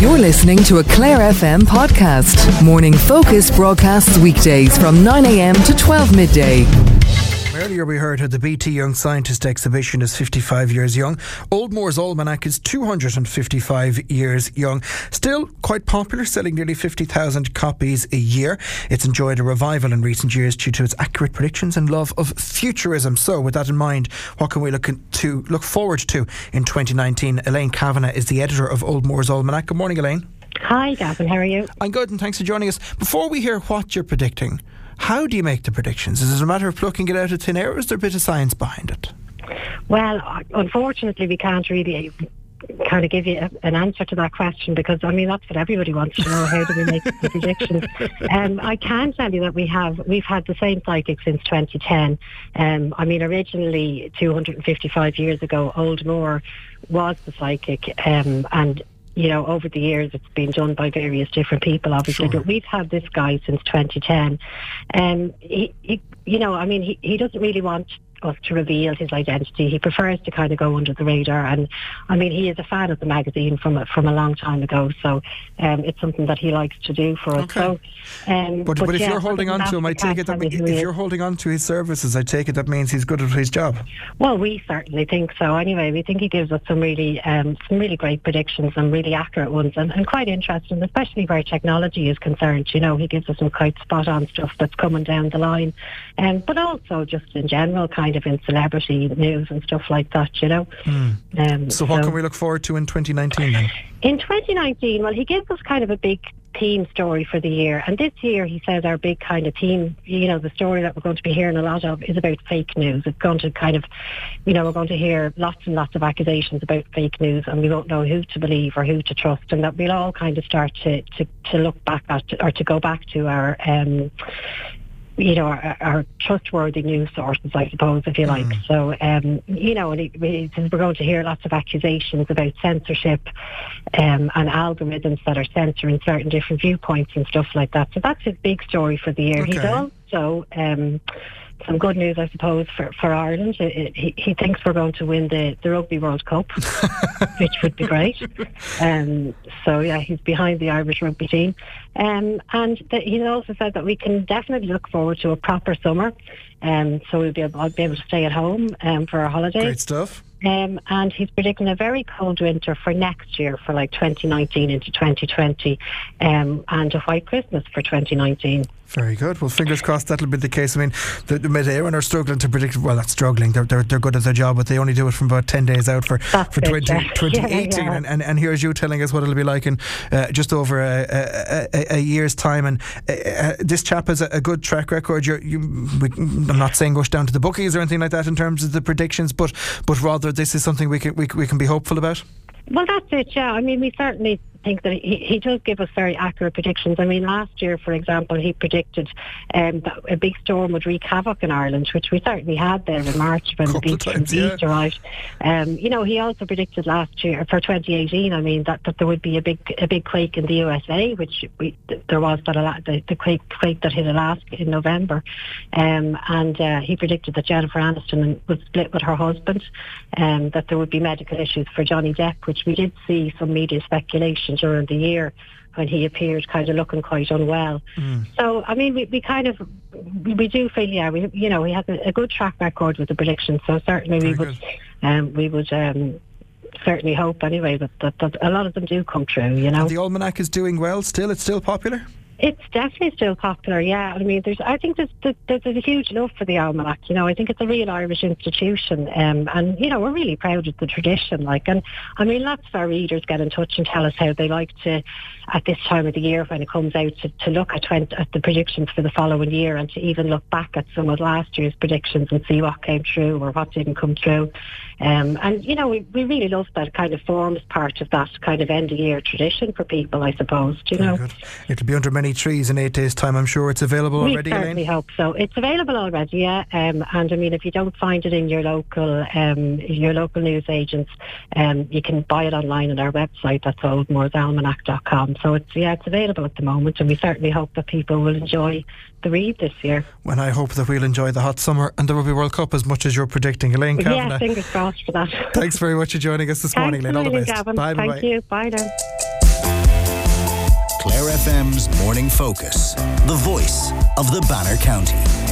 You're listening to a Clare FM podcast. Morning Focus broadcasts weekdays from 9am to 12 midday. Earlier we heard how the BT Young Scientist exhibition is 55 years young. Old Moore's Almanac is 255 years young. Still quite popular, selling nearly 50,000 copies a year. It's enjoyed a revival in recent years due to its accurate predictions and love of futurism. So with that in mind, what can we look forward to in 2019? Elaine Kavanagh is the editor of Old Moore's Almanac. Good morning, Elaine. Hi, Gavin. How are you? I'm good, and thanks for joining us. Before we hear what you're predicting, how do you make the predictions? Is it a matter of plucking it out of thin air, or is there a bit of science behind it? Well, unfortunately, we can't really kind of give you an answer to that question because, I mean, that's what everybody wants to know. How do we make the predictions? I can tell you that we've had the same psychic since 2010. I mean, originally, 255 years ago, Old Moore was the psychic, and you know, over the years, it's been done by various different people, obviously. Sure. But we've had this guy since 2010. He doesn't really want us to reveal his identity. He prefers to kind of go under the radar. And, I mean, he is a fan of the magazine from a long time ago. So it's something that he likes to do for us. Okay. So, but if you're holding on to him, I take it that if you're holding on to his services, I take it that means he's good at his job. Well, we certainly think so. Anyway, we think he gives us some really great predictions and really accurate ones, and quite interesting, especially where technology is concerned. You know, he gives us some quite spot on stuff that's coming down the line, but also just in general, kind of in celebrity news and stuff like that. You know. So what can we look forward to in 2019 then? In 2019, well, he gives us kind of a big theme story for the year. And this year, he says our big kind of theme, you know, the story that we're going to be hearing a lot of is about fake news. It's going to kind of, you know, we're going to hear lots and lots of accusations about fake news, and we won't know who to believe or who to trust, and that we'll all kind of start to look back at, or to go back to our our trustworthy news sources, I suppose, if you like. So, we're going to hear lots of accusations about censorship and algorithms that are censoring certain different viewpoints and stuff like that. So that's his big story for the year. Okay. He's also some good news, I suppose, for Ireland. He thinks we're going to win the Rugby World Cup, which would be great. So, yeah, he's behind the Irish rugby team. And he's also said that we can definitely look forward to a proper summer. So I'll be able to stay at home for our holidays. Great stuff. And he's predicting a very cold winter for next year, for like 2019 into 2020, and a white Christmas for 2019. Very good. Well, fingers crossed that'll be the case. I mean, the Mid-Éireann are struggling to predict. Well, not struggling. They're good at their job, but they only do it from about 10 days out for 2018. Yeah. And here's you telling us what it'll be like in just over a year's time. And this chap has a good track record. I'm not saying rush down to the bookies or anything like that in terms of the predictions, but rather this is something we can be hopeful about. Well, that's it. Yeah, I mean, we certainly think that he does give us very accurate predictions. I mean, last year, for example, he predicted that a big storm would wreak havoc in Ireland, which we certainly had there in March when the beast arrived. He also predicted last year, for 2018, I mean, that there would be a big quake in the USA, which there was the quake that hit Alaska in November. And he predicted that Jennifer Aniston would split with her husband, that there would be medical issues for Johnny Depp, which we did see some media speculation during the year when he appeared kind of looking quite unwell. So, I mean, we do feel, he has a good track record with the predictions. So certainly we would certainly hope anyway that a lot of them do come true. You know, and the Almanac is doing well. Still, it's still popular. It's definitely still popular, yeah. I mean, I think there's a huge love for the Almanac. You know, I think it's a real Irish institution, and we're really proud of the tradition. And I mean, lots of our readers get in touch and tell us how they like to, at this time of the year when it comes out, to look at the predictions for the following year, and to even look back at some of last year's predictions and see what came true or what didn't come true. We really love that. Kind of forms part of that kind of end of year tradition for people, I suppose. Do you know? Good. It'll be under many trees in 8 days' time. I'm sure it's available already. We certainly hope so. It's available already, yeah. And I mean, if you don't find it in your local news agents, you can buy it online on our website. That's oldmoresalmanac.com. So it's available at the moment, and we certainly hope that people will enjoy the read this year. When I hope that we'll enjoy the hot summer and the Rugby World Cup as much as you're predicting. Elaine Kavanagh. Yeah, fingers crossed for that. Thanks very much for joining us this morning, Elaine. All the best. Gavin. Bye. Thank you. Bye now. Clare FM's Morning Focus, the voice of the Banner County.